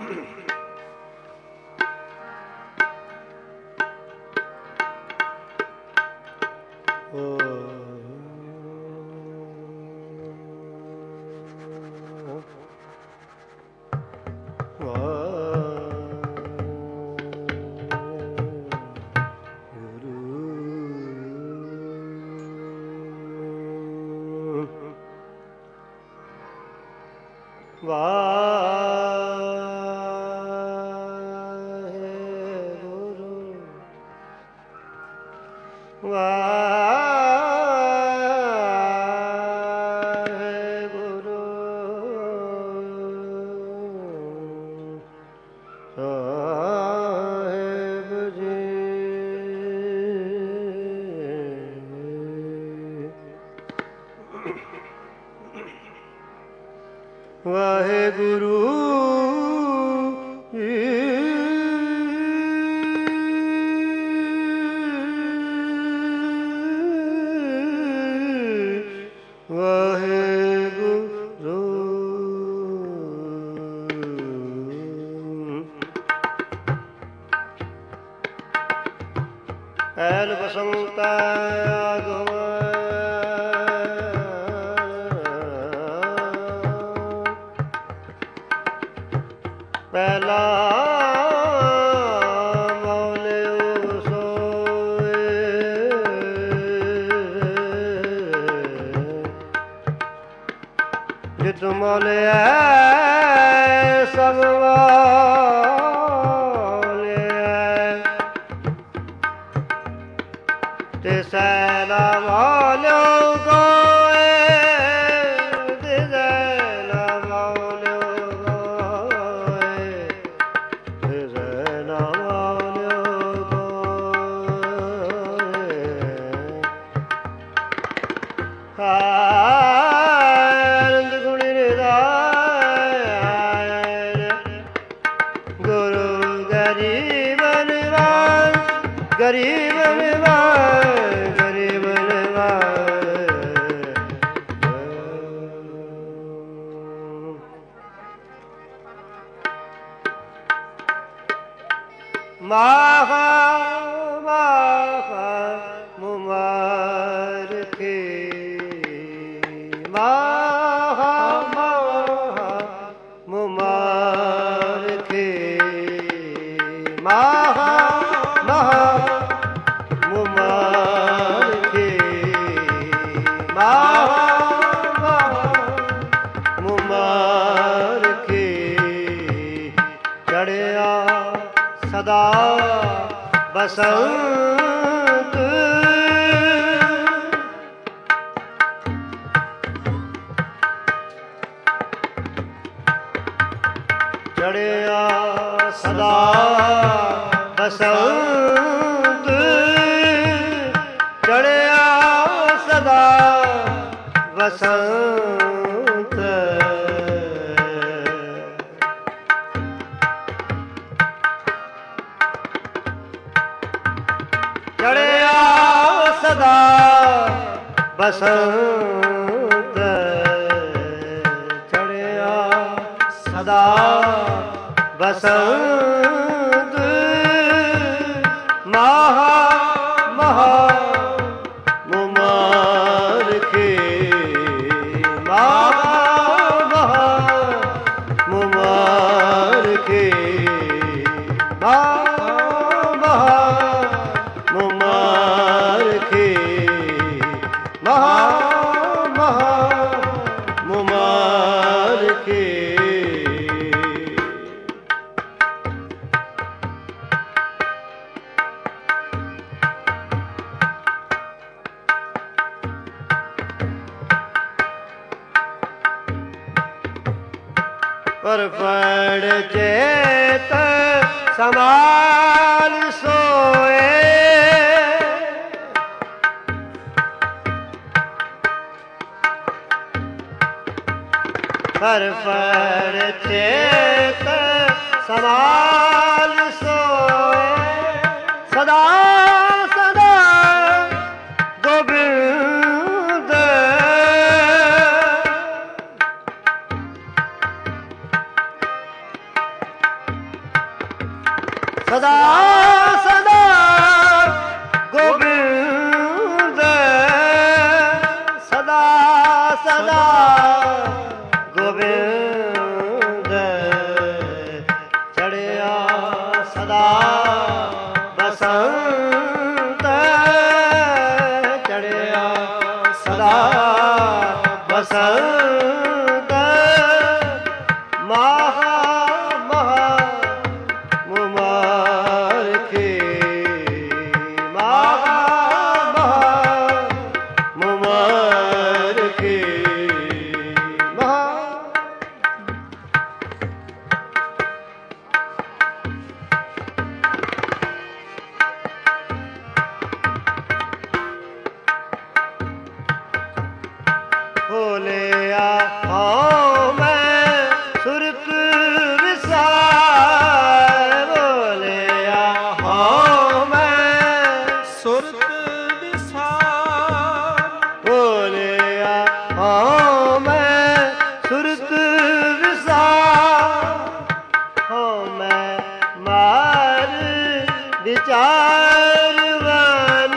Waheguru L ਬਸੰਤਾ ਆਗਮ ਪਹਿਲਾ ਮੌਲਿਓ ਸੋਏ ਜਿਤ ਮੌਲਿਆ ਸਭ ਤੇ ਸੈਲਾ ਮੌਲਿਓ ਕੋਏ ਤੇ ਸੈਲਾ ਮੌਲਿਓ ਕੋਏ ਤੇ ਸੈਲਾ ਮੌਲਿਓ ਕੋਏ ਆਨੰਦ ਗੁਣੀ ਨਿਦਾਨ ਗੁਰੂ ਗਰੀਬ ਨਿਵਾਸ ਗਰੀਬ ਨਿਵਾਸ ਮਾਹਾ ਮਾਹਾ ਮੁਬਾਰਕੇ ਮਾਹਾ ਮਾਹਾ ਮੁਬਾਰਕੇ ਮਾਹਾ ਮਾਹਾ ਮੁਬਾਰਕੇ ਮਾਹਾ ਮਾਹਾ ਮੁਬਾਰਕੇ ਚੜਿਆ ਸਦਾ ਬਸੰਤ ਚੜਿਆ ਸਦਾ ਬਸੰਤ ਚੜਿਆ ਸਦਾ ਬਸੰਤ ਚੜਿਆ ਸਦਾ ਬਸੰਤ ਚੜਿਆ ਸਦਾ ਬਸੰਤ ਮਾਹਾ ਮਹਾ ਮੁਬਾਰਕੇ ਮਾਹਾ ਮਹਾ ਮੁਬਾਰਕੇ ਮਾਹਾ ਮਹਾ ਮੁਬਾਰਕੇ ਮਹਾ ਮਹਾ ਮੁਬਾਰਕੇ ਪਰ ਪੜ ਚੇਤ ਸਮਾਲ ਸੋਏ ਪਰ ਪੜ ਚੇਤ ਸਮਾਲ ਸੋਏ ਸਦਾ ਸਦਾ ਗੋਬਿੰਦ ਸਦਾ ਸਦਾ ਗੋਬਿੰਦ ਸਦਾ ਸਦਾ ਗੋਬਿੰਦ ਚੜਿਆ ਸਦਾ ਬਸੰਤ ਚੜਿਆ ਸਦਾ ਬਸੰਤ ਮਹਾ ਮਹਾ ਮੁਬਾਰਕੀ ਮਹਾ ਮਹਾ ਮੁਬਾਰਕੀ ਮਹਾ ਭੋਲਿਆ ਹਾਂ ਮੈਂ ਸੁਰਤ ਵਿਸਾਰ ਭੋਲਿਆ ਹਾਂ ਮੈਂ ਸੁਰਤ ਵਿਸਾਰ ਭੋਲਿਆ ਹਾਂ ਮੈਂ ਸੁਰਤ ਵਿਸਾਰ ਹਾਂ ਮੈਂ ਮਾਰ ਵਿਚਾਰਵਾਨ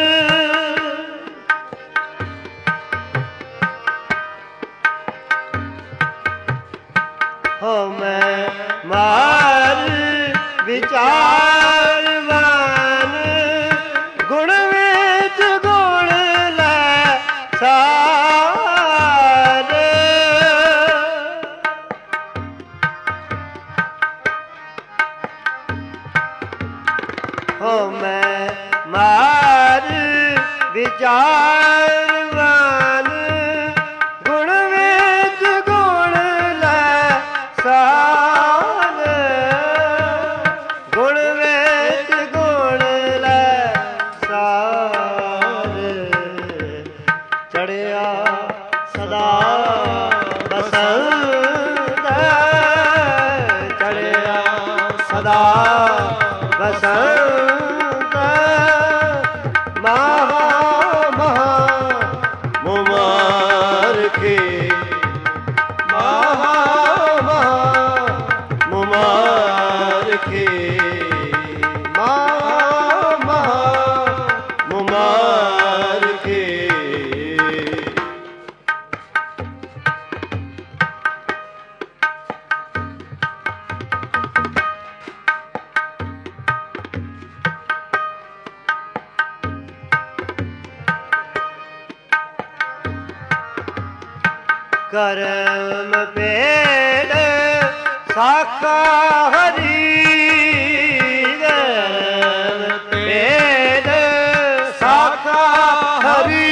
ਹੋ ਮੈਂ ਮਾਰ ਵਿਚਾਰਵਾਨ ਗੁਣ ਵਿੱਚ ਗੁਣ ਲੈ ਸਾਰੇ ਹੋ ਮੈਂ ਮਾਰ ਵਿਚਾਰਵਾਨ ਗੁਣ ਵਿੱਚ ਗੁਣ ਲੈ ਸਾਰੇ ਗੁਣ ਵਿੱਚ ਗੁਣ ਲੈ ਸਾਰੇ ਚੜਿਆ ਸਦਾ ਬਸੰਤ ਚੜਿਆ ਸਦਾ ਬਸੰਤ ਮਹਾ ਮਹਾ ਮੁਬਾਰਕੀ ਮਹਾ ਮਹਾ ਮੁਬਾਰਕੀ ਮਹਾ ਮਹਾ ਮੁਬਾਰਕੀ ਕਰਮ ਪੇੜ ਸਾਖਾ ਹਰੀ ਕਰਮ ਪੇੜ ਸਾਖਾ ਹਰੀ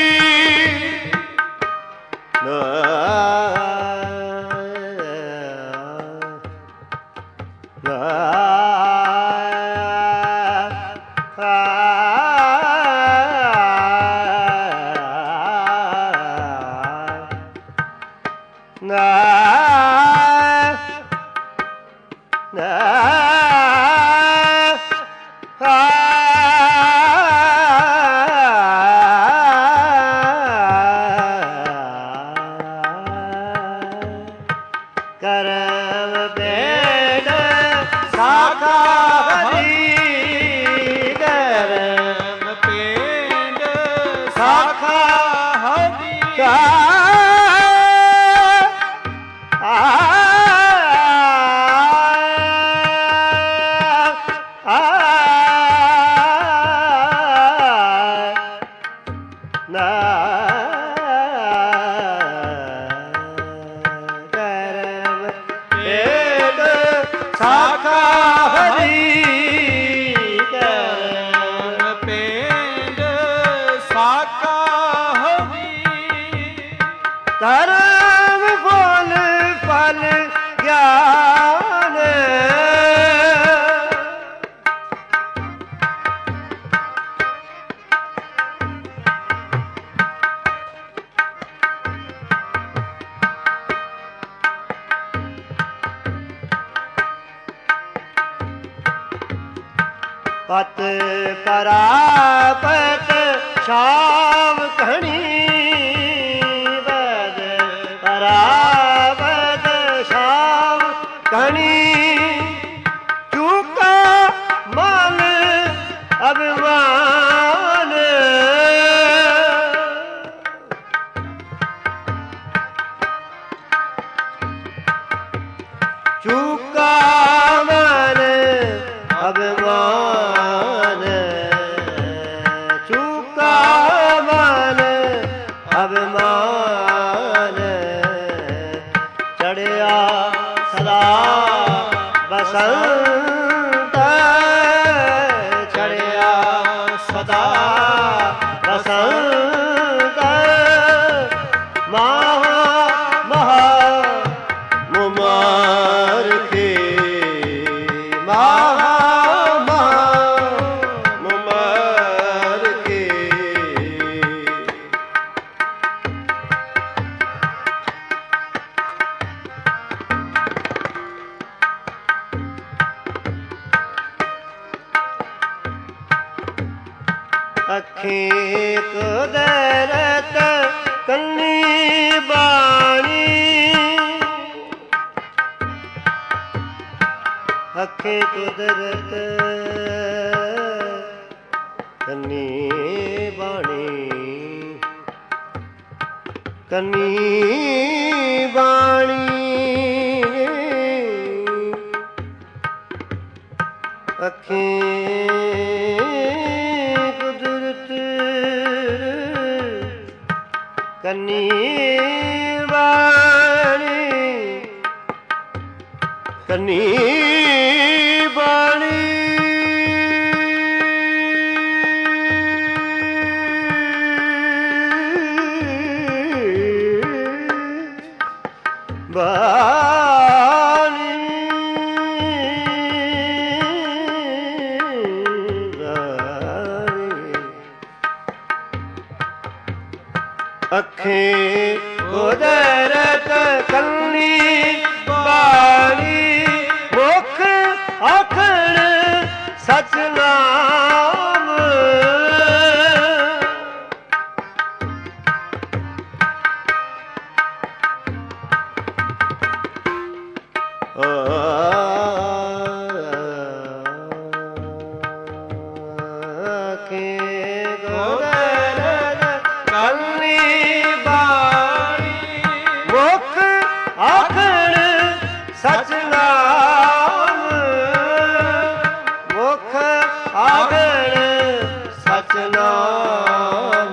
ਕਰਮ ਪੇੜ ਸਾਖਾ ਹਰੀ ਕਰਮ ਪੇਂਡ ਸਾਖਾ ਹਰੀ ਸਾਖਾ ਹਰੀ ਕਰਮ ਪੇਂਡ ਸਾਖਾ ਹਰੀ ਧਰਮ ਫਲ ਫਲ ਗਿਆਨ ਪਤ ਪਰਾਪਤ ਸ਼ਾਮ ਘਣੀ ਬਦ ਪਰਾਪਤ ਸ਼ਾਮ ਘਣੀ ਚੁਕਾ ਅਭਿਮਾਨ ਚੂਕਾ ਮਨ ਅਭਿਮਾਨ ਚੂਕਾ ਮਨ ਅਭਿਮਾਨ ਚੜਿਆ ਸਦਾ ਬਸੰਤ ਚੜਿਆ ਸਦਾ ਬਸੰਤ ਮਹਾ ਮਹਾ ਮੁਮਾਰ ਕੇ ਮਹਾ ਮਹਾ ਮੁਮਾਰ ਕੇ ਅੱਖੀਂ ਕੁਦਰਤ ਕੰਨੀ ਬਾਣੀ ਅੱਖੀਂ ਕੁਦਰਤ ਕੰਨੀ ਬਾਣੀ ਕੰਨੀ ਬਾਣੀ ਅੱਖੀਂ ਕੰਨੀ ਬਾਣੀ ਕੰਨੀ ਬਾਣੀ ਅੱਖੀਂ ਕੁਦਰਤ ਕੰਨੀ ਬਾਣੀ ਮੁਖ ਆਖਣ ਸਚ ਨਾਮ ਸਚ ਨਾਮ ਮੁਖ ਆਗਣ ਸਚ ਨਾਮ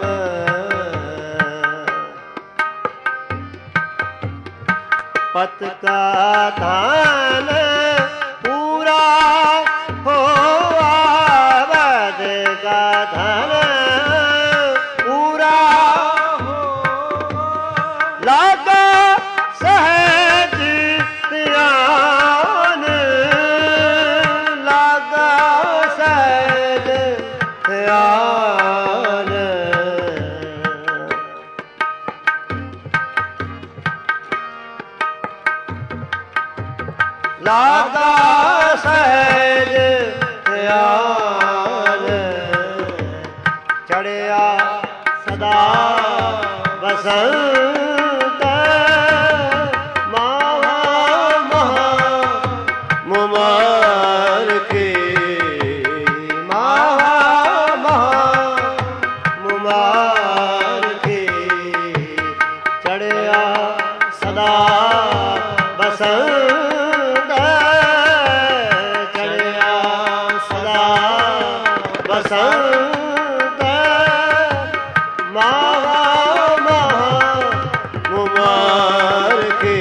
ਪਤ ਕਾ ਧਨ ਪੂਰਾ ਹੋਆ ਵਦ ਕਾ ਧਨ ਪੂਰਾ ਹੋਆ ਲਾਗਾ ਸਹਿਜ ਧਿਆਨ ਲਾਗਾ ਸਹਿਜ ਧਿਆਨ ਲਾਗਾ ਸਹਿਜ ਧਿਆਨ ਚੜਿਆ ਸਦਾ ਬਸੰਤ ਮੁਮਾਰ ਕੇ ਮਹਾ ਮਹਾ ਮੁਮਾਰ ਕੇ ਚੜਿਆ ਸਦਾ ਬਸੰਤ ਚੜਿਆ ਸਦਾ ਬਸੰਤ ਮਹਾ ਮਹਾ ਮੁਮਾਰ ਕੇ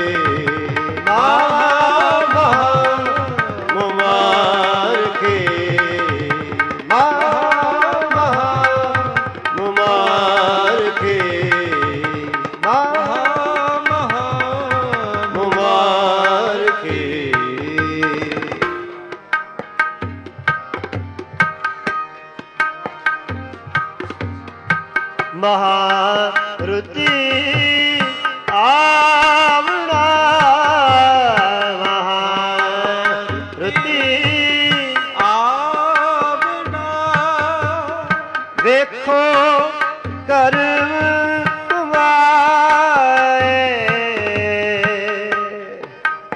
ਮਹਾਰੁਤੀ ਆਵਣਾ ਮਹਾਰੁਤੀ ਆਵਣਾ ਵੇਖੋ ਕਰਮ ਤੁਮਾਰੇ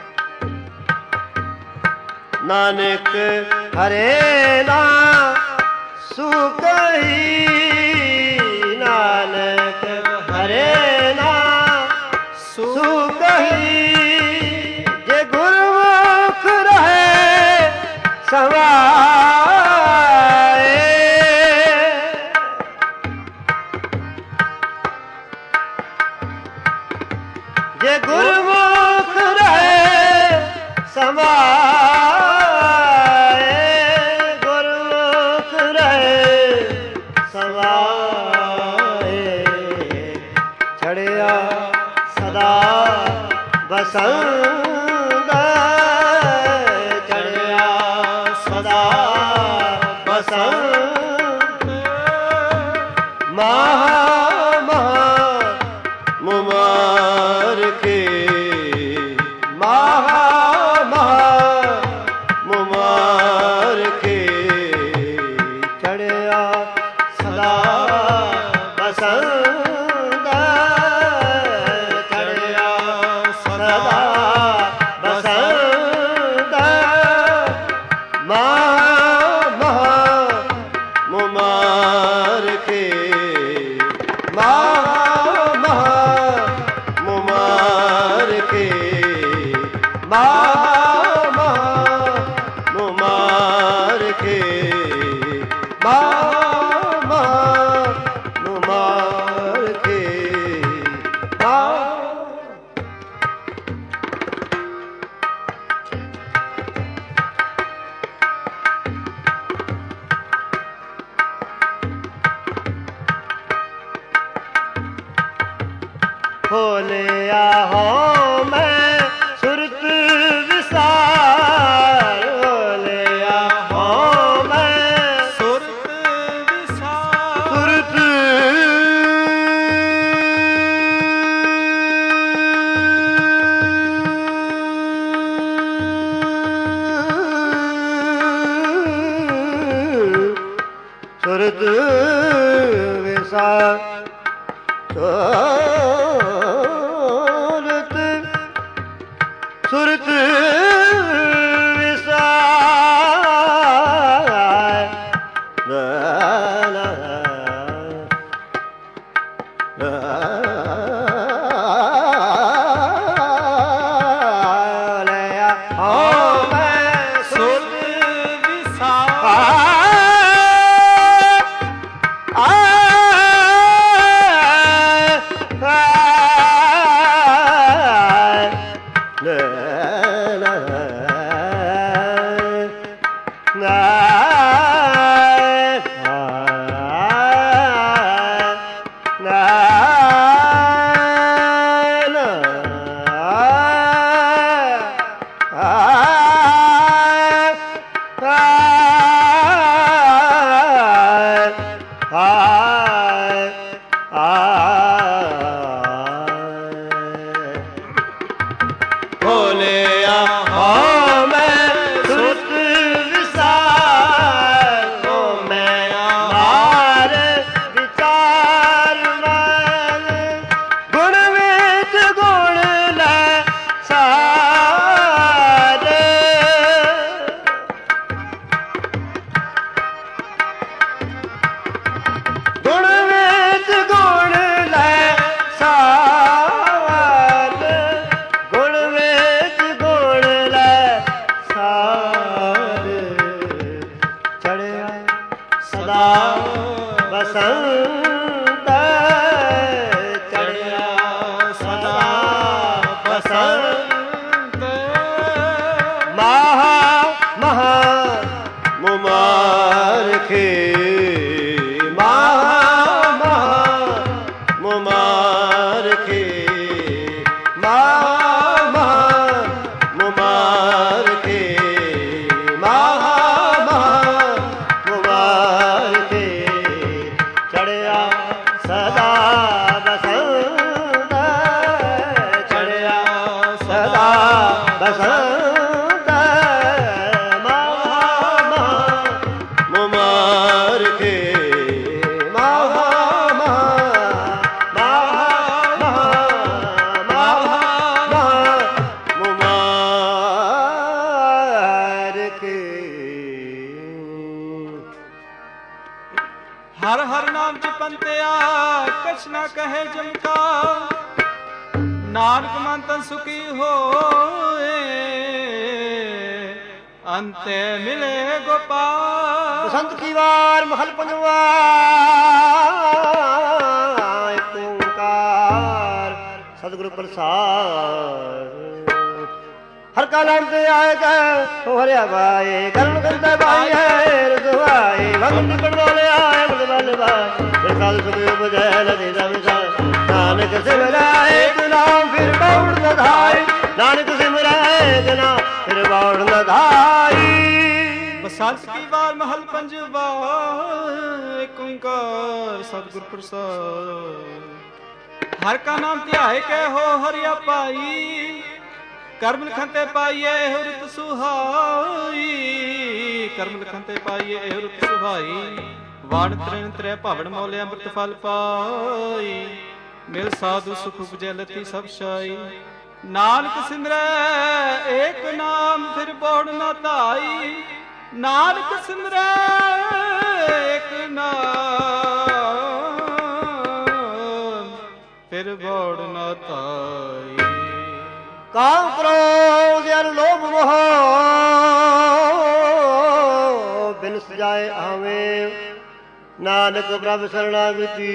ਨਾਨਕ ਹਰੇ ਨਾਮ ਸੁਕਹੀ ਨਾਨਕ ਹਰੇ ਨਾਮ ਸੁਕਹੀ ਜੇ ਗੁਰਮੁਖ ਰਹੇ ਸਮਾਏ ਜੇ ਗੁਰਮੁਖ ਰਹੇ ਸਮਾਏ ਗੁਰਮੁਖ ਰਹੇ ਸਮਾਏ ਛੜਿਆ ਸਦਾ ਬਸੰਤ ਚੜਿਆ ਸਦਾ ਬਸੰਤ ਮਹਾ ਮੁਬਾਰਕੇ ਮਹਾ ਮੁਬਾਰਕੇ ਚੜਿਆ ਸਦਾ ਬਸੰਤ ਚੜਿਆ ਸਦਾ ਬਸੰਤ ਮਹਾ ਮੁਬਾਰਕੇ ਮੁਬਾਰਕੇ ਮੁਬਾਰਕੇ ਮੁਬਾਰਕੇ ਹੋਲਿਆ ਹੋ ਮੈਂ ਸੁਰਤ ਵਿਸਾਰ ਹੋਲਿਆ ਹੋ ਮੈਂ ਸੁਰਤ ਵਿਸਾਰ ਸੁਰਤ ਸੁਰਤ ਵਿਸਾਰ ਸੁਰਤ ਵਿਸਾਰ ਲਿਆ ਹੋ ਮੈਂ ਸੁਰਤ ਵਿਸਾਰ ਹੋਲਿਆ ਹੋ ਮੈਂ ਸੁਰਤ ਵਿਸਾਰ ਹੋ ਮੈਂ ਮਾਰ ਵਿਚਾਰ ਮਨ ਗੁਣ ਵਿੱਚ ਗੁਣ ਲੈ ਸਾਰੇ ਗੁਣ ਵਿੱਚ ਗੁਣ ਲੈ ਸਾਰੇ ਗੁਣ ਵਿੱਚ ਗੁਣ ਲੈ ਸਾਰੇ ਚੜਿਆ ਸਦਾ ਬਸੰਤ ਚੜਿਆ ਸਦਾ ਬਸੰਤ ਮਹਾ ਮੁਬਾਰਕੇ ਮਹਾ ਮੁਬਾਰਕੇ ਮਹਾ ਮੁਬਾਰਕੇ ਮਹਾ ਮੁਬਾਰਕੇ ਚੜਿਆ ਸਦਾ ਬਸੰਤ ਚੜਿਆ ਸਦਾ ਬਸੰਤ ਮਹਾ ਮੁਬਾਰਕੇ ਨਾਮ ਜਪੰਤਿਆ ਕਛ ਨਾ ਕਹੇ ਜਮਕਾ ਨਾਨਕ ਮਨ ਤਨ ਸੁਖੀ ਹੋਏ ਅੰਤੇ ਮਿਲੇ ਗੋਪਾਲ। ਬਸੰਤ ਕੀ ਵਾਰ ਮਹਲ ਪੰਜਵਾ ਏਕ ਓੰਕਾਰ ਸਤਿਗੁਰ ਪ੍ਰਸਾਦ। ਹਰ ਕਾ ਨਾਮ ਤੇ ਆਏਗਾ ਹੋ ਹਰਿਆ ਬਾਏ ਕਰਨ ਕਰਦਾ ਬਾਈ ਹੈ ਰਗਵਾਏ ਵੰਦ ਨਿਕਲ ਆਏ ਬਲ ਬਾਏ ਫਿਰ ਕਾਲ ਸੁਖ ਬਜੈ ਲਦੇ ਦਾ ਵਿਸਾਰ ਨਾਨਕ ਸਿਮਰਾਏ ਏਕ ਨਾਮ ਫਿਰ ਬੌੜ ਨ ਧਾਈ ਨਾਨਕ ਸਿਮਰਾਏ ਏਕ ਨਾਮ ਫਿਰ ਬੌੜ ਨ ਧਾਈ। ਬਸੰਤ ਕੀ ਵਾਰ ਮਹਲ ਪੰਜਵਾ ਏਕ ਓੰਕਾਰ ਸਤਿਗੁਰ ਪ੍ਰਸਾਦ। ਹਰ ਕਾ ਨਾਮ ਧਿਆਏ ਕੇ ਹੋ ਹਰਿਆ ਪਾਈ ਕਰਮ ਲਿਖਨ ਤੇ ਪਾਈਏ ਇਹੋ ਰਿਤ ਸੁਹਾਈ ਕਰਮ ਲਿਖਨ ਤੇ ਪਾਈਏ ਇਹੋ ਰਿਤ ਸੁਹਾਈ ਵਾਣ ਤ੍ਰਿਣ ਤ੍ਰੈ ਭਾਵਨ ਮੋਲੇ ਅੰਮ੍ਰਿਤ ਫਲ ਪਾਈ ਮਿਲ ਸਾਧੂ ਸੁਖ ਉਪਜੈ ਲਤੀ ਸਭ ਸ਼ਾਈ ਨਾਨਕ ਸਿਮਰੈ ਏਕ ਨਾਮ ਫਿਰ ਬੋੜ ਨਾ ਧਾਈ ਨਾਨਕ ਸਿਮਰੈ ਏਕ ਨਾਮ ਫਿਰ ਬੋੜ ਨਾ ਧਾਈ। ਕਾਮ ਕ੍ਰੋਧ ਅਰ ਲੋਭ ਮੋਹ ਬਿਨ ਸਜਾਏ ਆਵੇਂ ਨਾਨਕ ਪ੍ਰਭ ਸਰਣਾਗਤੀ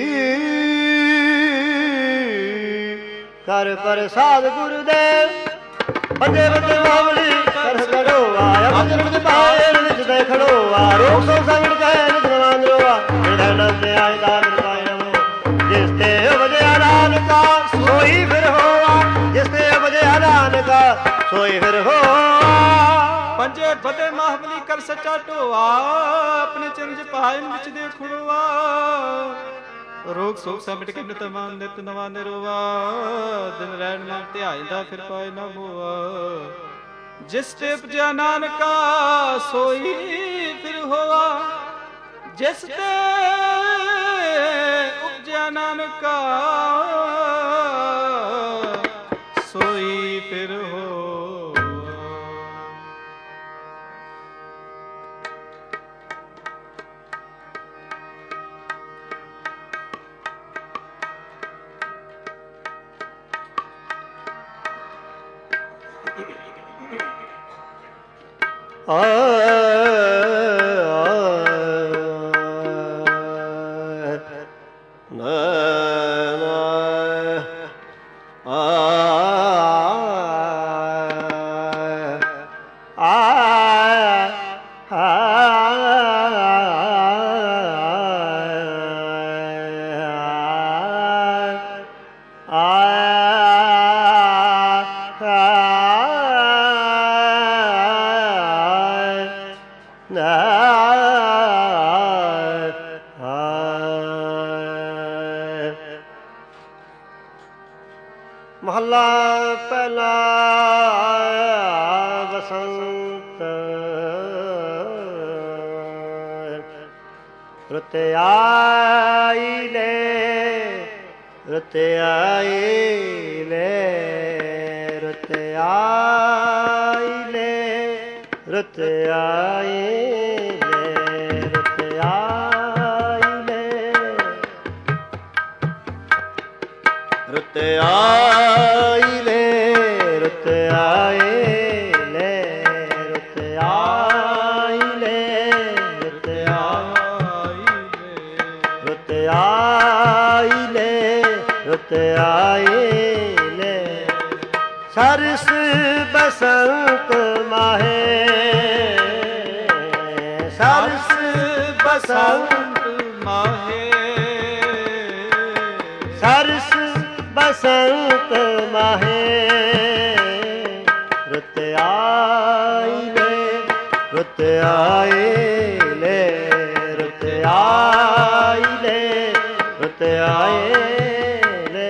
ਕਰ ਪ੍ਰਸਾਦ ਗੁਰਦੇਵ ਬੰਦੇ ਬੰਦੇ ਮਾਵਲੀ ਕਰ ਕਰੋ ਆਇਆ ਬੰਦਨ ਦੇ ਪਾਏ ਵਿੱਚ ਦੇਖੜੋ ਆ ਰੋਗ ਸੋ ਸੰਗੜ ਕੈ ਨਿਗਮਾਨ ਰੋਆ ਜਿਹੜਾ ਨਾਮ ਤੇ ਆਇ ਦਾ ਨਿਰਭੈ ਨਮੋ ਜਿਸ ਤੇ ਵਜਿਆ ਨਾਨਕਾ ਸੋਈ ਫਿਰ ਹੋਆ ਜਿਸ ਤੇ ਵਜਿਆ ਨਾਨਕਾ ਸੋਈ ਫਿਰ ਹੋਆ। ਪੰਜੇ ਬਦੇ ਮਹਾਬਲੀ ਕਰ ਸੱਚਾ ਢੋਆ ਆਪਣੇ ਚਰਜ ਪਾਇਨ ਵਿੱਚ ਦੇ ਖੁੜਵਾ ਰੋਗ ਸੋਗ ਸਮਟ ਕੇ ਨਿਤ ਮਨ ਨਿਤ ਨਵਾ ਨਿਰਵਾ ਦਿਨ ਰਹਿਣ ਨਾਮ ਧਿਆਇਂਦਾ ਫਿਰ ਪਾਏ ਨਾ ਮੋਆ ਜਿਸ ਤੇ ਉਪਜਿਆ ਨਾਨਕਾ ਸੋਈ ਫਿਰ ਹੋਆ ਜਿਸ ਤੇ ਉਪਜਿਆ ਨਾਨਕਾ ਸੋਈ ਫਿਰ ਹੋਆ। ਮਹੱਲਾ ਪਹਿਲਾ ਬਸੰਤ ਰੁੱਤ ਆਈ ਲੈ ਰੁੱਤ ਆਈ ਲੈ ਰੁੱਤ ਆਈ ਲੈ ਰੁੱਤ ਆਈ ਲੈ ਰੁੱਤ ਆਈ ਲੈ ਰੁੱਤ ਆਈ ਲੈ ਰੁੱਤ ਆਈ ਲੈ ਰੁੱਤ ਆਈ ਲੈ ਰੁੱਤ ਆਈ ਲੈ ਰੁੱਤ ਆਈ ਲੈ ਸਰਸ ਬਸੰਤ ਮਾਹੇ ਸਰਸ ਬਸੰਤ ਮਾਹੇ ਸਰਸ ਬਸੰਤ ਮਾਹੇ ਰੁੱਤ ਆਈ ਲੈ ਰੁੱਤ ਆਈ ਲੈ ਰੁੱਤ ਆਈ ਲੈ ਰੁੱਤ ਆਈ ਲੈ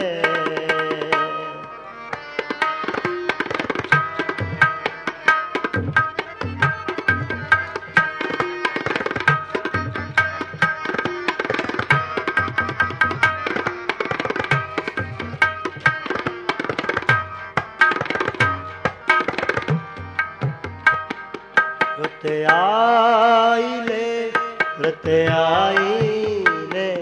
ਰੁੱਤ ਆਈ ਲੈ ਰੁੱਤ ਆਈ ਲੈ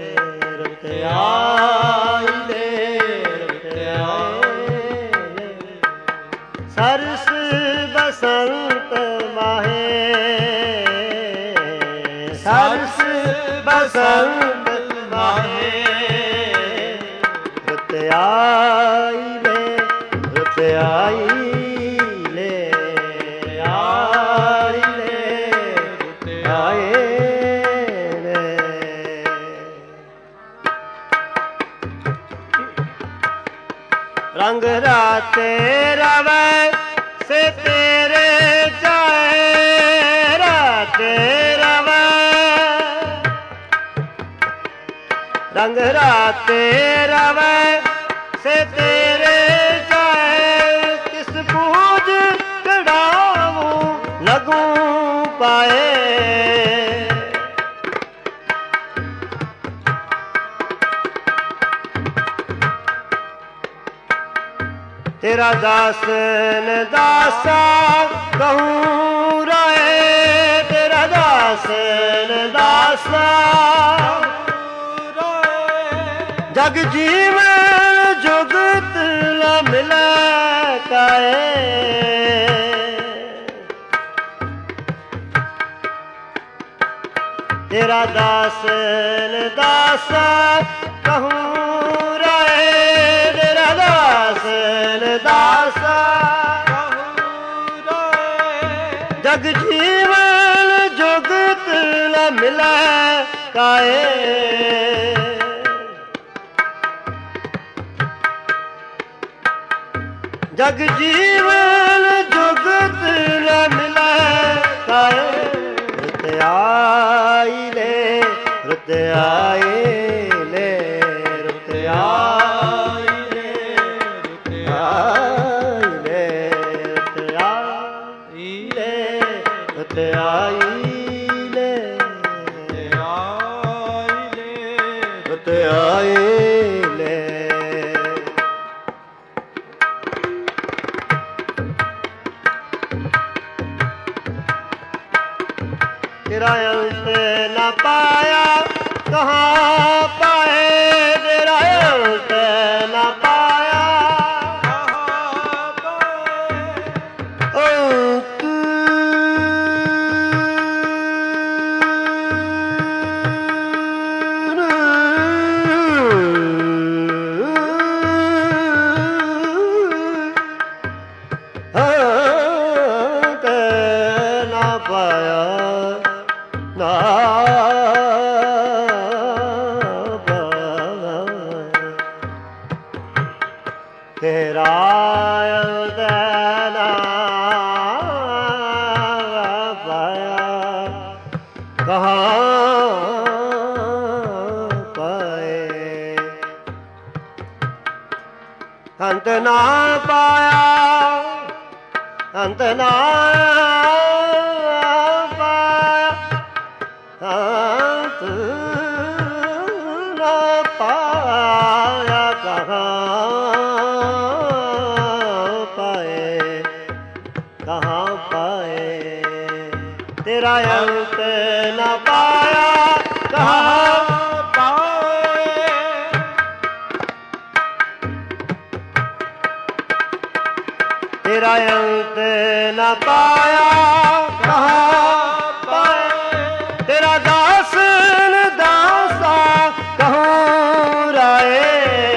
ਸਰਸ ਬਸੰਤ ਮਾਹੇ ਰੁੱਤ ਆਈ ਲੈ ਰੁੱਤ ਆਈ ਲੈ ਆਈ ਲੈ ਰੁੱਤ ਆਏ ਲੈ ਰੰਗ ਰਾਤੇ ਰਵੈ ਸੇ ਤੇਰੇ ਜਾਏ ਰਾਤੇ ਰਵੈ ਰੰਗ ਰਾਤੇ ਰਵੈ ਸੇ ਤੇਰੇ ਜਾਏ ਕਿਸ ਪੂਜ ਚੜਾਵੂੰ ਲਗੂ ਪਾਏ ਤੇਰਾ ਦਾਸਨ ਦਾਸਾ ਕਹੂੰ ਰਾਏ ਤੇਰਾ ਦਾਸਨ ਦਾਸਾ ਜਗ ਜੀਵਨ ਜੁਗਤ ਲਾ ਮਿਲੈ ਕਾਏ ਤੇਰਾ ਦਾਸਨ ਦਾਸਾ ਕਹੂੰ ਰਾਏ ਤੇਰਾ ਦਾਸਨ ਦਾਸਾ ਜਗ ਜੀਵਨ ਜੁਗਤ ਨ ਮਿਲੈ ਕਾਏ ਜਗ ਜੀਵਨ ਜੁਗਤ ਨ ਮਿਲੈ ਕਾਏ ਰੁੱਤ ਆਈ ਲੈ ਰੁੱਤ ਆਏ ਲੈ ਰੁੱਤ ਆਈ तेरा अंत न पाया कहाँ पाए तेरा अंत न पाया अंत न पाया तेरा अंत न पाया कहाँ पाए अंत ना पाया अंत ना पाया अंत ना पाया कहाँ पाए कहाँ पाए तेरा अंत न पाया कहाँ पाए तेरा अंत न पाया कहाँ पाए तेरा दासन दासा कहूँ राए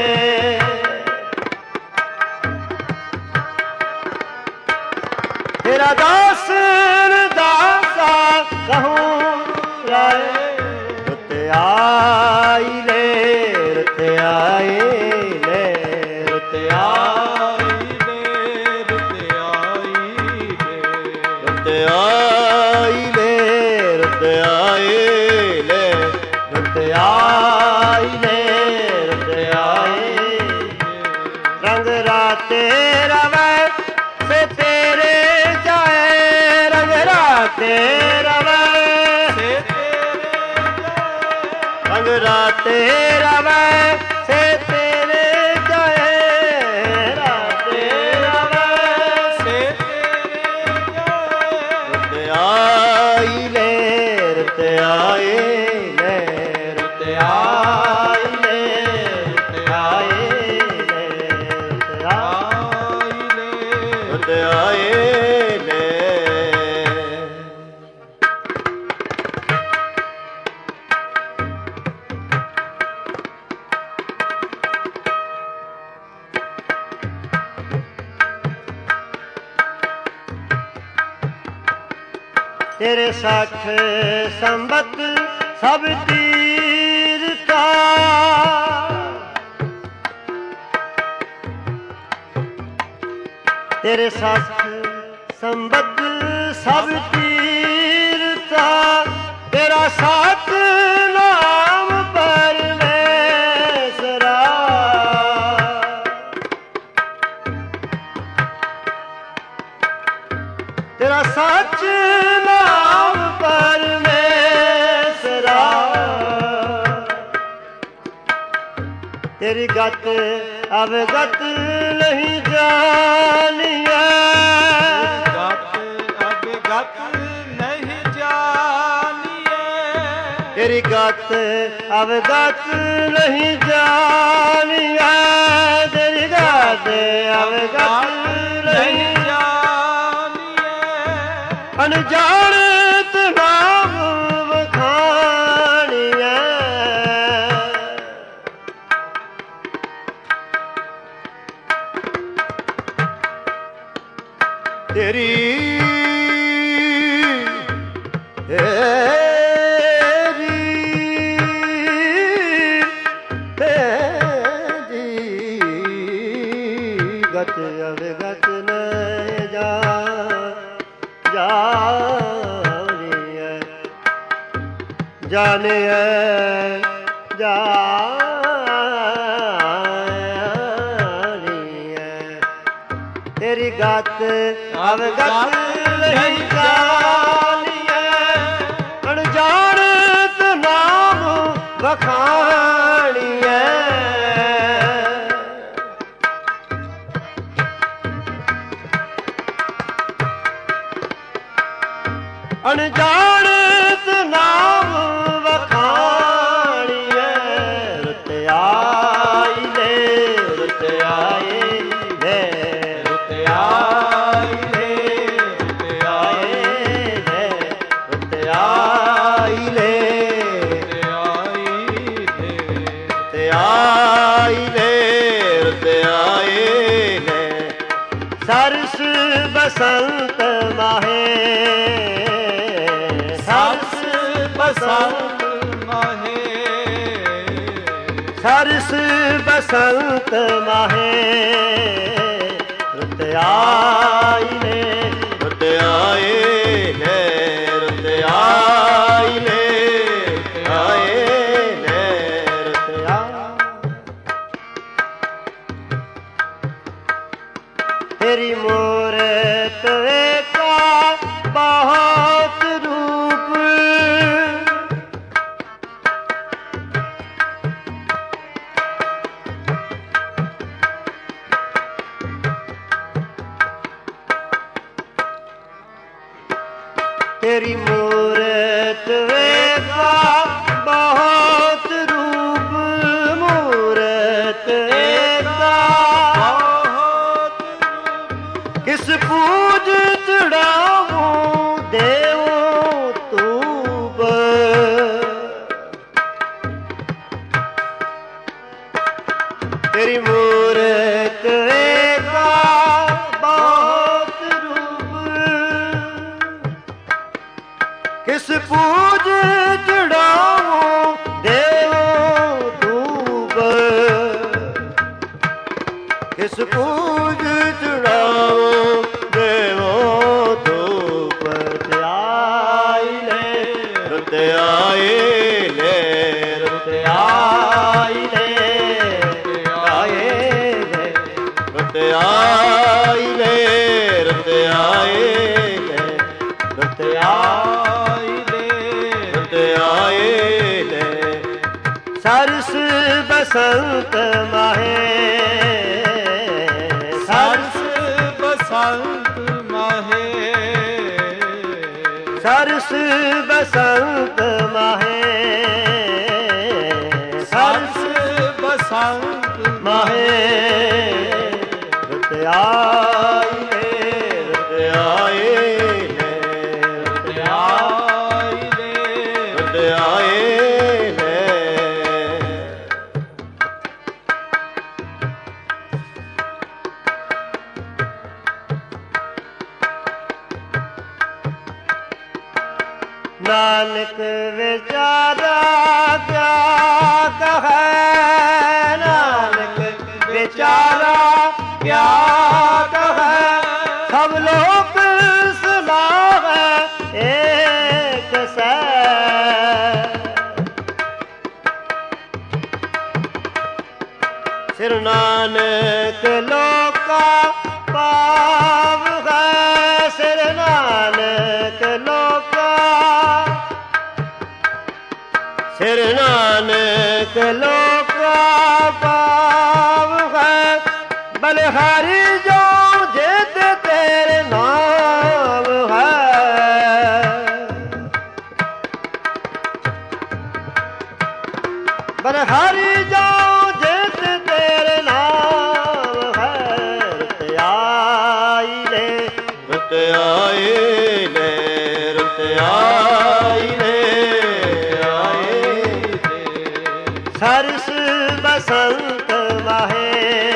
तेरा दासन दासा कहूँ राए रुत आई ले रुत आए ले रुत आई ले रुत आई ले रुत आई ले रुत आई ले रुत आई रंग राते रवै से तेरे जाए रंग राते रवै से रंग राते रवै से तेरे जाए राते रवै से रुत आई ले रुत आई ले रुत आई ले रुत आई ले रुत आए ले ਤੇਰੇ 60 ਸੰਬਤ ਸਭ ਤੀਰਥਾ ਤੇਰੇ 60 ਸੰਬਤ ਸਭ ਤੀਰਥਾ ਤੇਰਾ ਸਤਿਨਾਮ ਪਰਮੇਸ਼ਰਾ ਤੇਰਾ ਸਤਿਨਾਮ ਪਰਮੇਸ਼ਰਾ ਤੇਰੀ ਗਤ ਅਵਗਤ ਨਹੀਂ ਜਾਣੀਐ ਗਤ ਅਵਗਤ ਨਹੀਂ ਜਾਣੀਐ ਤੇਰੀ ਗਤ ਅਵਗਤ ਨਹੀਂ ਜਾਣੀਐ ਤੇਰੀ ਗਤ ਅਵਗਤ ਨਹੀਂ ਜਾਣੀਐ ਅਣਜਾਣਤ ਨਾਮ ਵਖਾਣੀਐ ਤੇਰੀ ਗਤ ਅਵਗਤ ਨ ਜਾਣੀਐ ਜਾਣੀਐ ਤੇਰੀ ਗਤ ਅਵਗਤ ਨਹੀਂ ਜਾਣੀਐ ਅਣਜਾਣਤ ਨਾਮ ਵਖਾਣੀਐ ਅਣਜਾਣਤ ਨਾਮ ਵਖਾਣੀਐ ਰੁੱਤ ਆਈ ਲੈ ਰੁੱਤ ਆਏ ਲੈ ਰੁੱਤ ਆਈ ਲੈ ਰੁੱਤ ਆਏ ਲੈ ਰੁੱਤ ਆਈ ਲੈ ਰੁੱਤ ਆਈ ਲੈ ਰੁੱਤ ਆਏ ਲੈ ਸਰਸ ਬਸੰਤ ਮਾਹੇ ਬਸੰਤ ਮਾਹੇ ਸਰਸ ਬਸੰਤ ਮਾਹੇ ਰੁੱਤ ਆਈ ਨੇ ਰੁੱਤ ਆਏ ਨੇ ਰੁੱਤ ਆਈ ਨੇ ਆਏ ਨੇ ਰੁੱਤ ਆ ਤੇਰੀ ਮੂਰਤ ਵੇਖਾ ਬਹੁਤ ਰੂਪ ਤੇਰੀ ਮੂਰਤ ਵੇਖਾ ਬਹੁਤ ਰੂਪ ਮੂਰਤ ਵੇਖਾ ਬਹੁਤ ਰੂਪ ਕਿਸ ਪੂਜ ਚੜਾਵੂੰ ਦੇਵੋ ਤੂਬ ਤੇਰੀ ਮੂਰਤ ਵੇਖਾ ਬਹੁਤ ਰੂਪ ਕਿਸ ਪੂਜ ਚੜਾਵੂੰ ਦੇਵੋ ਧੂਪ ਕਿਸ ਪੂਜ ਚੜਾਵੂੰ ਦੇਵੋ ਧੂਪ ਰੁੱਤ ਆਈ ਲੈ ਰੁੱਤ ਆਏ ਲੈ ਰੁੱਤ ਆਈ ਲੈ ਆਏ ਲੈ ਰੁੱਤ ਆਈ ਲੈ ਰੁੱਤ ਆਏ ਲੈ ਰੁੱਤ ਆਈ ਆਏ ਲੈ ਸਰਸ ਬਸੰਤ ਮਾਹੇ ਸਰਸ ਬਸੰਤ ਮਾਹੇ ਸਰਸ ਬਸੰਤ ਮਾਹੇ ਸਰਸ ਬਸੰਤ ਮਾਹੇ ਰੁੱਤ ਆਈ ਲੈ ਰੁੱਤ ਆਏ ਲੈ ਰੁੱਤ ਆਈ ਲੈ ਰੁੱਤ ਆਏ ਲੈ ਨਾਨਕ ਵਿਚਾਰਾ ਕਿਆ ਕਹੈ, ਨਾਨਕ ਵਿਚਾਰਾ ਕਿਆ ਕਹੈ। ਸਭ ਲੋਕ ਸਲਾਹੈ ਏਕ ਸੈ, ਸਿਰ ਨਾਨਕ ਲੋਕਾ ਪਾਵ ਹੈ, ਸਿਰ ਨਾਨਕ ਲੋਕਾ, ਸਿਰ ਨਾਨਕ ਲੋਕਾ ਪਾਵ ਹੈ। ਬਲਿਹਾਰੀ ਜੋ ਜਿਤ ਤੇਰੇ ਨਾਮ ਹੈ, ਬਲਿਹਾਰੀ ਜੋ ਜਿਤ ਤੇਰੇ ਨਾਮ ਹੈ। ਰੁਤ ਆਈ ਲੈ, ਰੁਤ ਆਈ ਲੈ, ਰੁਤ ਆਈ ਲੈ, ਆਈ ਲੈ। ਸਰਸ ਬਸੰਤ ਮਾਹੇ,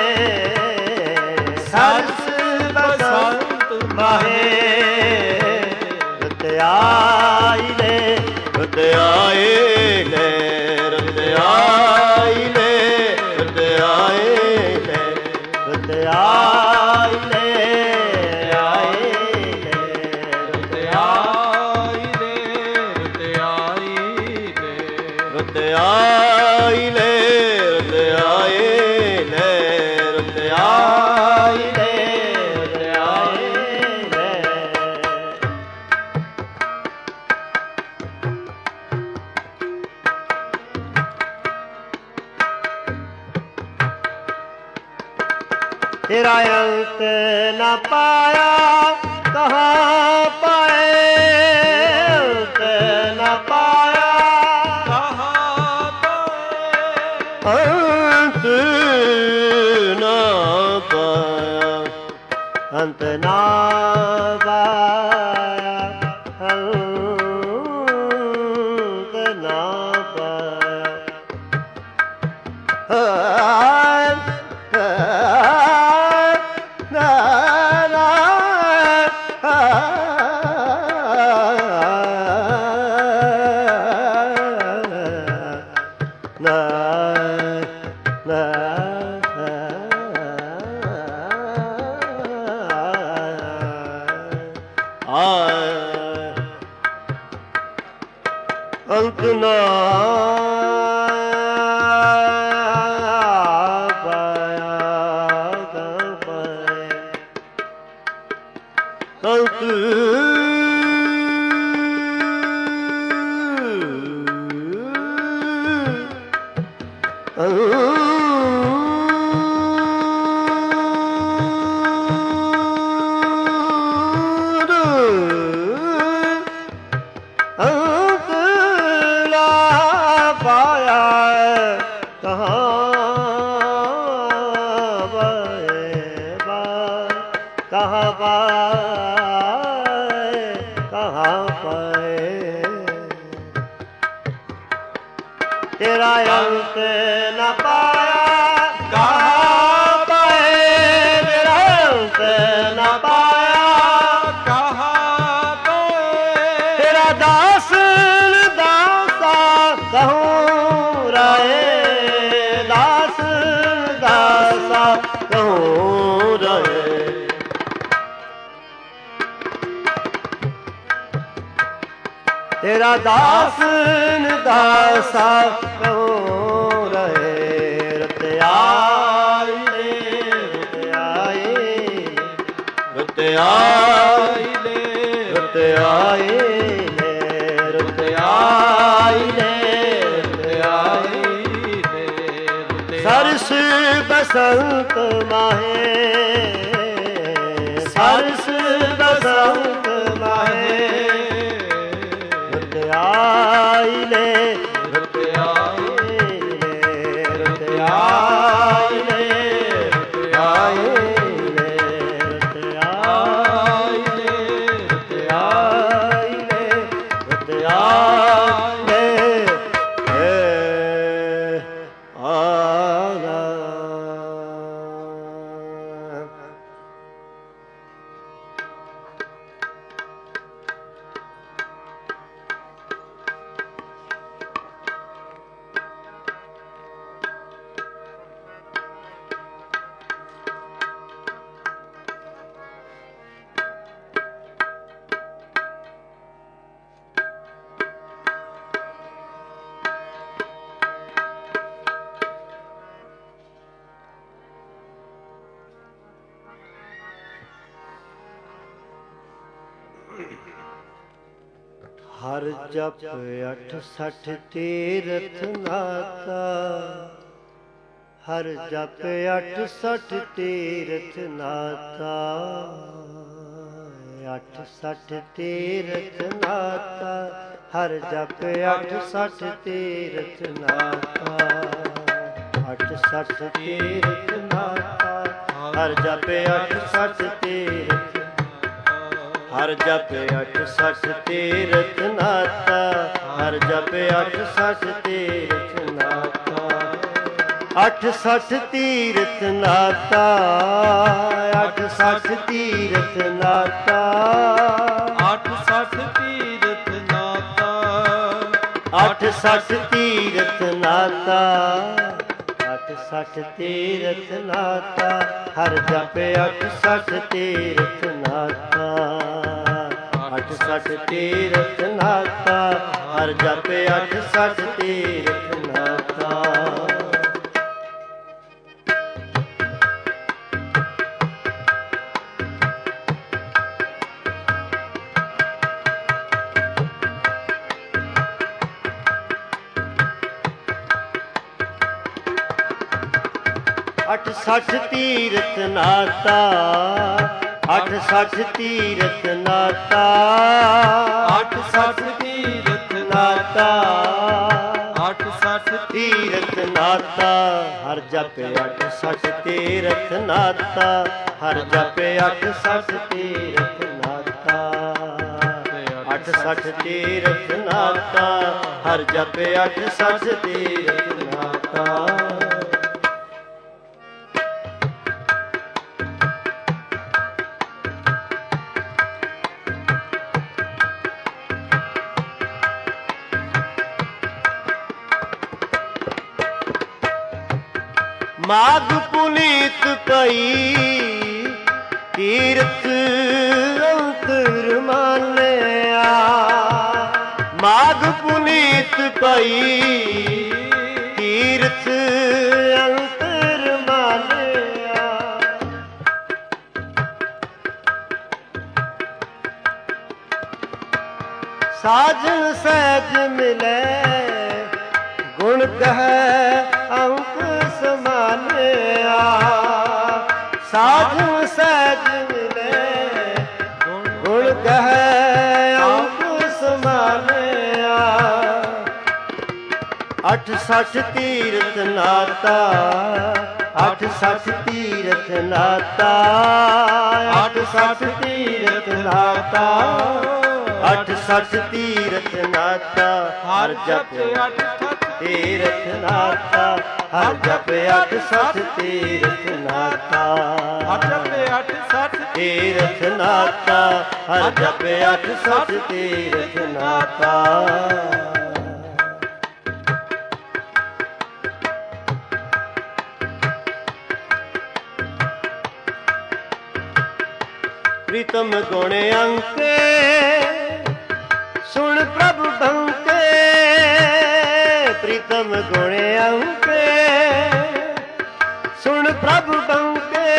ਸਰਸ ਬਸੰਤ ਮਾਹੇ। ਰੁਤ ਆਈ ਲੈ, ਰੁਤ ਆਈ ਲੈ, ਰੁਤ ਆਈ ਲੈ, ਰੁਤ ਆਈ ਲੈ, ਰੁਤ ਆਈ ਲੈ, ਆਈ ਲੈ, ਰੁਤ ਆਈ ਲੈ, ਰੁਤ ਆਈ ਲੈ, ਰੁਤ ਆਈ ਲੈ, ਰੁਤ ਆਈ ਲੈ, ਰੁਤ ਆਈ ਲੈ, ਰੁਤ ਆਈ ਲੈ। ਤੇਰਾ ਅੰਤ ਨਾ ਪਾਇਆ ਕਹਾਂ ਪਾਏ, ਅੰਤ ਨਾ ਪਾਇਆ ਕਹਾਂ ਪਾਏ, ਅੰਤ ਨਾ ਪਾਇਆ, ਅੰਤ ਨਾ ਪਾਇਆ, ਅੰਤ ਨਾ ਪਾਇਆ। ਅੰਤ ਨਾ ਪਾਇਆ ਕਹਾਂ ਪਾਏ, ਅੰਤ कहाँ पाए, कहाँ पाए। तेरा अंत न पाया कहाँ पाए, तेरा अंत न पाया कहाँ पाए। तेरा दास दासा कहूँ राय, दास दासा कहूँ राय। तेरा दास दासा कहूँ रहे। रुत आई ले, रुत आई, रुत आई ले, रुत आई ले, रुत आई ले, रुत आई ले। सरस बसंत माहे, सरस बसंत माहे। आई ले, रुत आई ले, रुत आई ले, रुत आई ले, रुत आई ले, रुत आई ले, रुत आई ले। ਹਰ ਜਪ 68 ਤੀਰਥ ਨਾਤਾ, ਹਰ ਜਪ 68 ਤੀਰਥ ਨਾਤਾ, 68 ਤੀਰਥ ਨਾਤਾ, ਹਰ ਜਪ 68 ਤੀਰਥ ਨਾਤਾ, 68 ਤੀਰਥ ਨਾਤਾ, ਹਰ ਜਪ 68 ਤੀਰਥ, ਹਰ ਜਪ 68 ਤੀਰਥ ਨਾਤਾ, ਹਰ ਜਪ 68 ਤੀਰਥ ਨਾਤਾ, 68 ਤੀਰਥ ਨਾਤਾ, 68 ਤੀਰਥ ਨਾਤਾ, 68 ਤੀਰਥ ਨਾਤਾ, 68 ਤੀਰਥ ਨਾਤਾ, 68 ਤੀਰਥ ਨਾਤਾ, ਹਰ ਜਪ 68 ਤੀਰਥ ਨਾਤਾ, 68 ਤੀਰਥ ਨਾਤਾ, ਹਰ ਜਪ 68 ਤੀਰਥ ਨਾਤਾ। ਅੱਠ ਸੱਠ ਤੀਰਥ ਨਾਤਾ, ਅੱਠ ਸੱਠ ਤੀਰਥ ਨਾਤਾ, ਅੱਠ ਸੱਠ ਤੀਰਥ ਨਾਤਾ, ਅੱਠ ਸੱਠ ਤੀਰਥ ਨਾਤਾ, ਹਰ ਜਪ ਅੱਠ ਸੱਠ ਤੀਰਥ ਨਾਤਾ, ਹਰ ਜਪ ਅੱਠ ਸੱਠ ਤੀਰਥ ਨਾਤਾ, ਅੱਠ ਸੱਠ ਤੀਰਥ ਨਾਤਾ, ਹਰ ਜਪ ਅੱਠ ਸੱਠ ਤੀਰਥ ਨਾਤਾ। ਮਾਘ ਪੁਨੀਤ ਪਈ ਤੀਰਥ ਅੰਤਰ ਮਾਨਿਆ, ਮਾਘ ਪੁਨੀਤ ਪਈ ਤੀਰਥ ਅੰਤਰ ਮਾਨਿਆ, ਸਾਜਨ ਸਹਿਜ ਮਿਲੇ ਗੁਣ ਕਹੈ ਅੰਕ ਸਮਾਨਿਆ, ਸਾਧੂ ਸਹਿਜ ਮਿਲੇ ਗੁਣ ਕਹੈ ਅੰਕ ਸਮਾਨਿਆ, ਅੱਠ ਸੱਠ ਤੀਰਥ ਨਾਤਾ, ਅੱਠ ਸੱਠ ਤੀਰਥ ਨਾਤਾ, ਅੱਠ ਸੱਠ ਤੀਰਥ ਨਾਤਾ, ਅੱਠ ਸੱਠ ਤੀਰਥ ਨਾਤਾ, ਹਰ ਜਪ ਤੀਰਥ ਨਾਤਾ, ਹਰ ਜਪ ਅੱਠ ਸੱਠ ਤੀਰਥ ਨਾਤਾ, ਹਰ ਜਪ ਅੱਠ ਸੱਠ ਤੀਰਥ ਨਾਤਾ, ਹਰ ਜਪ ਅੱਠ ਸੱਠ ਤੀਰਥ ਨਾਤਾ। ਪ੍ਰੀਤਮ ਗੁਣ ਅੰਕੇ ਸੁਣ ਪ੍ਰਭ ਬੰਕੇ, ਪ੍ਰੀਤਮ ਗੁਣ ਅੰਕੇ ਸੁਣ ਪ੍ਰਭ ਬੰਕੇ,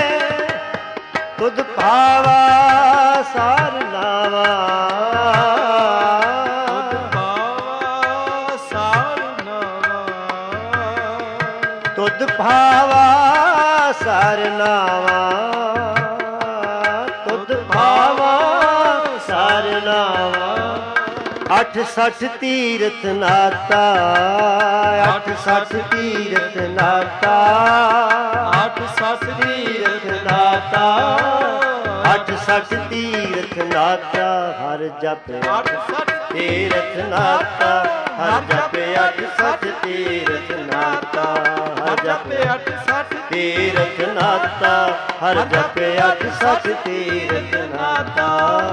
ਤੁਧ ਭਾਵਾ ਸਾਰ ਨਾਵਾ, ਤੁਧ ਭਾਵਾ ਸਾਰ ਨਾਵਾ, ਤੁਧ ਭਾਵਾ ਸਾਰ ਨਾਵਾ, ਤੁਧ ਭਾਵਾ ਸਾਰ ਨਾਵਾ, ਅੱਠ ਸੱਠ ਤੀਰਥ ਨਾਤਾ, ਅੱਠ ਸੱਠ ਤੀਰਥ ਨਾਤਾ, ਅੱਠ ਸੱਠ ਤੀਰਥ ਨਾਤਾ, ਅੱਠ ਸੱਠ ਤੀਰਥ ਨਾਤਾ, ਹਰ ਜਪ ਅੱਠ ਸੱਠ ਤੀਰਥ ਨਾਤਾ, ਹਰ ਜਪ ਅੱਠ ਸੱਠ ਤੀਰਥ ਨਾਤਾ, ਹਰ ਜਪ ਅੱਠ ਸੱਠ ਤੀਰਥ ਨਾਤਾ, ਹਰ ਜਪ ਅੱਠ ਸੱਠ ਤੀਰਥ ਨਾਤਾ।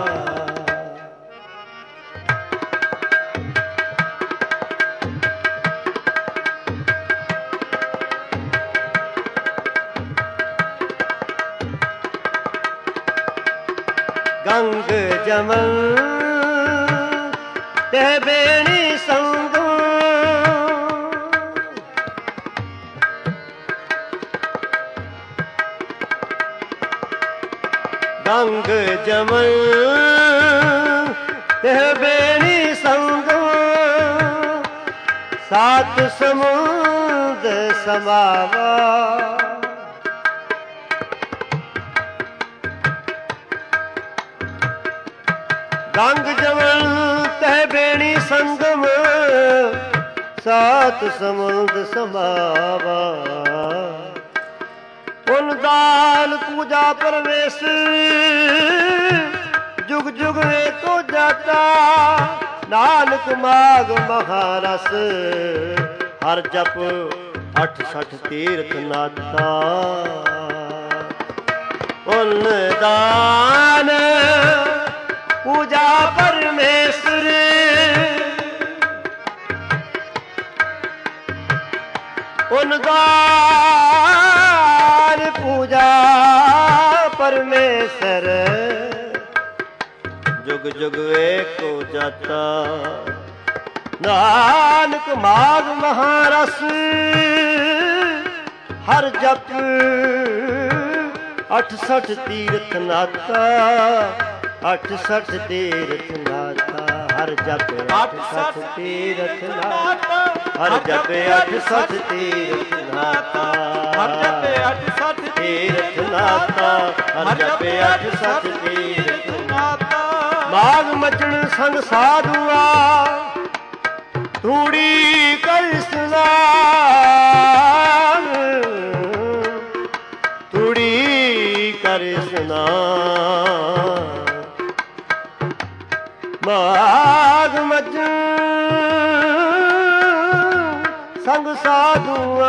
ਗੰਗ ਜਮਨ ਤੇ ਬੇਣੀ ਸੰਗੂ, ਗੰਗ ਜਮਨ ਤੇ ਬੇਣੀ ਸਾਤ ਸਮੁੰਦ ਸਮਾਵਾ। ਗੰਗ ਜਮਨ ਤਹਿ ਬੇਣੀ ਸੰਗਮ, ਸਾਤ ਸਮੁੰਦ ਸਮਾਵਾ। ਪੁੰਨ ਦਾਨ ਪੂਜਾ ਪਰਵੇਸ਼, ਜੁਗ ਜੁਗ ਏਕੋ ਜਾਤਾ। ਨਾਨਕ ਮਾਗ ਮਹਾਰਸ, ਹਰ ਜਪ 68 ਤੀਰਥ ਨਾਤਾ। ਪੁੰਨ ਦਾਨ ਪੂਜਾ ਪਰਮੇਸ਼ਰ, ਪੁੰਨ ਦਾਨ ਪੂਜਾ ਪਰਮੇਸ਼ਰ। ਜੁਗ ਜੁਗ ਏਕੋ ਜਾਤਾ। ਨਾਨਕ ਮਾਗ ਮਹਾਰਸ, ਹਰ ਜਪ 68 ਤੀਰਥ ਨਾਤਾ। 68 ਤੀਰਥ ਨਾਤਾ। ਹਰ ਜਪ 68 ਤੀਰਥ ਨਾਤਾ। ਹਰ ਜਪ 68 ਤੀਰਥ ਨਾਤਾ। ਹਰ ਜਪ 68 ਤੀਰਥ ਨਾਤਾ। ਹਰ ਜਪ 68 ਤੀਰਥ ਨਾਤਾ। ਮਾਗ ਮਚਣ ਸੰਗ ਸਾਧੂਆ, ਧੂੜੀ ਕਰ ਇਸਨਾਨ। ਧੂੜੀ ਕਰ ਇਸਨਾਨ। ਮਾਗ ਮਚਣ ਸੰਗ ਸਾਧੂਆ,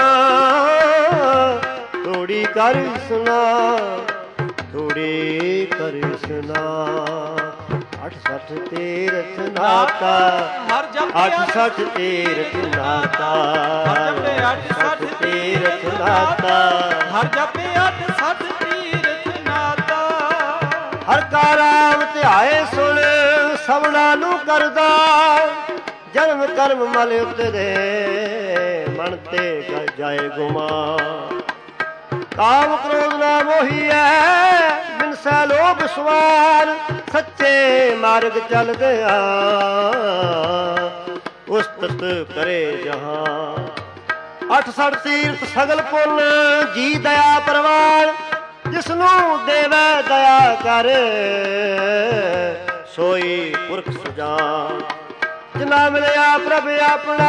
ਧੂੜੀ ਕਰ ਇਸਨਾਨ। ਧੂੜੀ ਕਰ ਇਸਨਾਨ। 68 ਤੀਰਥ ਨਾਤਾ। ਹਰ ਜਪ 68 ਤੀਰਥ ਨਾਤਾ। ਹਰ ਜਪ 68 ਤੀਰਥ ਨਾਤਾ। ਹਰ ਜਪ 68 ਤੀਰਥ ਨਾਤਾ। ਹਰ ਕਾ ਰਾਮ ਧਿਆਏ ਸੁਣ, ਸਭਨਾ ਨੂੰ ਕਰਦਾ। ਜਨਮ ਕਰਮ ਮਲ ਉਤਰੇ, ਮਨ ਤੇ ਜਾਏ ਗੁਮਾ। ਕਾਮ ਕ੍ਰੋਧ ਨਾ ਮੋਹੀਐ, ਬਿਨਸੈ ਲੋਭ ਸਵਾਰ। ਸੱਚੇ ਮਾਰਗ ਚੱਲਦਿਆ, ਉਸਤਤ ਕਰੇ ਜਹਾਂ। 68 ਤੀਰਥ ਸਗਲ ਪੁੰਨ, ਜੀ ਦਇਆ ਪ੍ਰਵਾਨ। ਜਿਸਨੂੰ ਦੇਵੈ ਦਇਆ ਕਰ, ਸੋਈ ਪੁਰਖ ਸੁਜਾਨ। ਜਿਨਾ ਮਿਲਿਆ ਪ੍ਰਭ ਆਪਣਾ,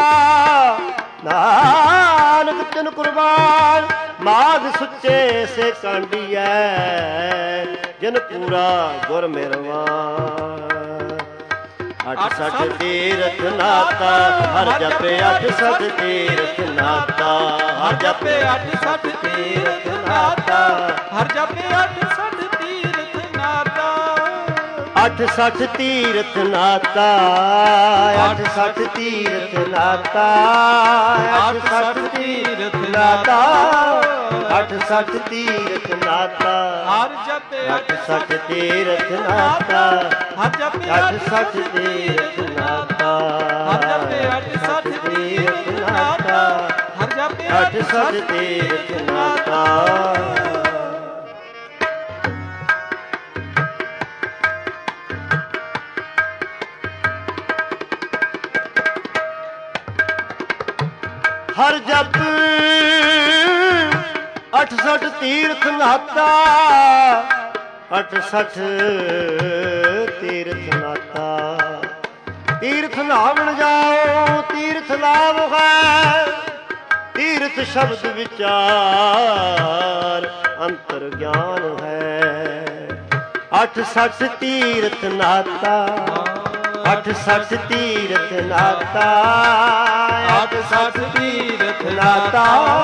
ਨਾਨਕ ਤਿਨ ਕੁਰਬਾਨ। ਮਾਗ ਸੁੱਚੇ ਸੇ ਕਾਂਡੀਐ, ਜਿਨ ਪੂਰਾ ਗੁਰ ਮਿਹਰਬਾਨ। 68 ਤੀਰਥ ਨਾਤਾ। ਹਰ ਜਪੇ 68 ਤੀਰਥ ਨਾਤਾ। ਹਰ ਜਪੇ 68 ਤੀਰਥ ਨਾਤਾ। ਹਰ ਜਪੇ 68 ਤੀਰਥ ਨਾਤਾ। 68 ਤੀਰਥ ਨਾਤਾ। 68 ਤੀਰਥ ਨਾਤਾ। 68 ਤੀਰਥ ਨਾਤਾ। 68 ਤੀਰਥ ਨਾਤਾ। ਹਰ ਜਪੇ 68 ਤੀਰਥ ਨਾਤਾ। ਹਰ ਜਪੇ 68 ਤੀਰਥ ਨਾਤਾ। ਹਰ ਜਪੇ 68 ਤੀਰਥ ਨਾਤਾ। ਹਰ ਜਪੇ 68 ਤੀਰਥ ਨਾਤਾ। ਹਰ ਜਪ 68 ਤੀਰਥ ਨਾਤਾ। 68 ਤੀਰਥ ਨਾਤਾ। ਤੀਰਥ ਨਾਵਣ ਜਾਓ, ਤੀਰਥ ਨਾਮ ਹੈ। ਤੀਰਥ ਸ਼ਬਦ ਵਿਚਾਰ, ਅੰਤਰ ਗਿਆਨ ਹੈ। 68 ਤੀਰਥ ਨਾਤਾ। 68 ਤੀਰਥ ਨਾਤਾ। 68 ਤੀਰਥ ਨਾਤਾ।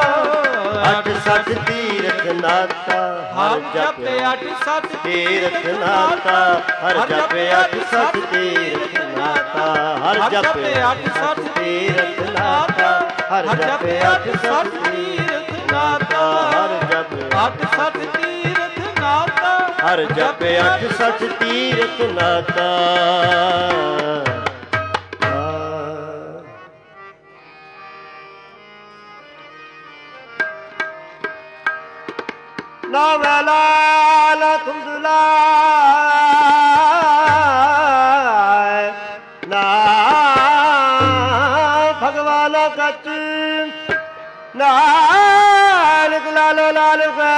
68 ਤੀਰਥ ਨਾਤਾ। ਹਰ ਜਪੇ 68 ਤੀਰਥ ਨਾਤਾ। ਹਰ ਜਪੇ 68 ਤੀਰਥ ਨਾਤਾ। ਹਰ ਜਪੇ 68 ਤੀਰਥ ਨਾਤਾ। ਹਰ ਜਪੇ 68 ਤੀਰਥ ਨਾਤਾ। ਹਰ ਜਪੇ 68 ਤੀਰਥ ਨਾਤਾ। ਹਰ ਜਪੇ 68 ਤੀਰਥ ਨਾਤਾ। ਨਾ ਵੈਲਾ ਨਾ ਤੁਮਦੁਲਾ ਨਾ ਭਗਵਾਨ ਕਾ ਨਾਨਕ ਲਾਲੋ ਲਾਲ ਕੈ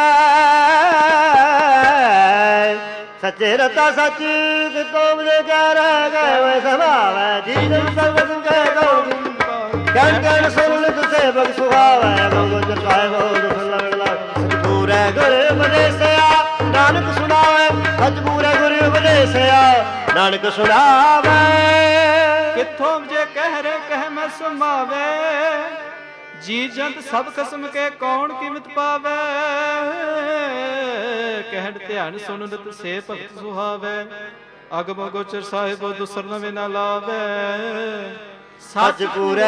ਸੱਚੇ ਰਤਾ ਸੱਚ ਕਿਤੋਂ ਦੇ ਕਹਿ ਰਹਿ ਗਏ ਵੇ ਸਭਾਵੈ ਜੀ ਜਨ ਸਰਵ ਸੰਗੈ ਕਉ ਕਹਿਣ ਕਹਿਣ ਸੁਣ ਲਿਤ ਸੇਵਕ ਸੁਹਾਵੈ ਗੰਗੋ ਜਪਾਏ ਗੋ ਸੁਣ ਲਾ ਸਤਿਗੁਰੈ ਗੁਰ ਉਪਦੇਸਿਆ ਨਾਨਕ ਸੁਣਾਵੇ ਸਤਿਗੁਰੈ ਗੁਰ ਉਪਦੇਸਿਆ ਨਾਨਕ ਸੁਣਾਵੇ ਕਿੱਥੋਂ ਜੇ ਕਹਿ ਰੇ ਕਹਿ ਮੈਂ ਸਮਾਵੇ ਜੀ ਜੰਤ ਸਭ ਕਿਸਮ ਕੇ ਕੌਣ ਕੀਮਤ ਪਾਵੇ ਕਹਿਣ ਧਿਆਨ ਸੁਣ ਲਿਤ ਸੇ ਭਗਤ ਸੁਹਾਵੇ ਅਗਮ ਗੋਚਰ ਸਾਹਿਬ ਦੁਸਰ ਨਵੇਂ ਨਾ ਲਾਵੇ ਸਤਿਗੁਰੈ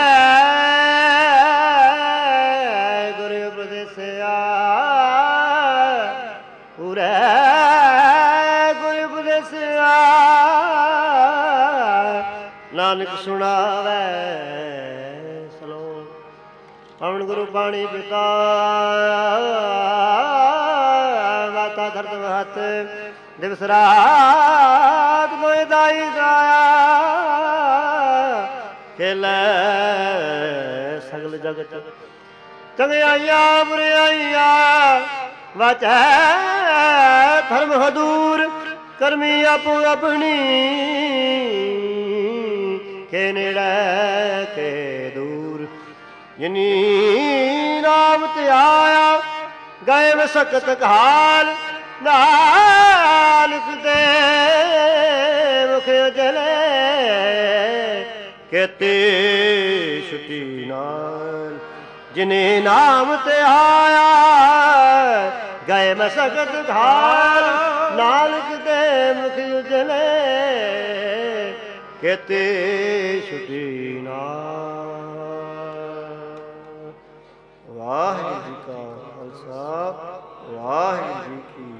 ਗੁਰ ਉਪਦੇਸਿਆ ਪੂਰੈ ਗੁਰ ਉਪਦੇਸਿਆ ਨਾਨਕ ਸੁਣਾਵੇ ਸਲੋਕ ਪਵਨ ਗੁਰੂ ਬਾਣੀ ਪਿਤਾ ਵਾਤਾ ਧਰਤ ਹੱਥ ਦਿਵਸ ਰਾਤ ਕੋਈ ਦਾਈ ਗਾਇਆ ਖੇਲੇ ਸਗਲ ਜਗਤ ਚੰਗਿਆਈਆਂ ਬੁਰਿਆਈਆਂ ਵਾਚੈ ਧਰਮ ਹਦੂਰ ਕਰਮੀ ਆਪੋ ਆਪਣੀ ਕੇ ਨੇੜੇ ਕੇ ਦੂਰ ਜਿਨੀ ਨਾਮ ਤੇ ਆਇਆ ਗਏ ਵਸਕਤ ਕਾਲ ਨਾਨਕ ਦੇ ਮੁਖ ਉਜਲੇ ਕੇਤੇ ਛੁਟੀ ਨਾਲ ਜਿਨੇ ਨਾਮ ਤੇ ਆਇਆ ਗਏ ਮਸਕਤ ਘਾਲ ਨਾਨਕ ਦੇ ਮੁਖ ਉਜਲੇ ਕੇਤੇ ਛੁਟੀ ਨਾਲ। ਵਾਹਿਗੁਰੂ ਜੀ ਕਾ ਖਾਲਸਾ ਵਾਹਿਗੁਰੂ ਜੀ ਕੀ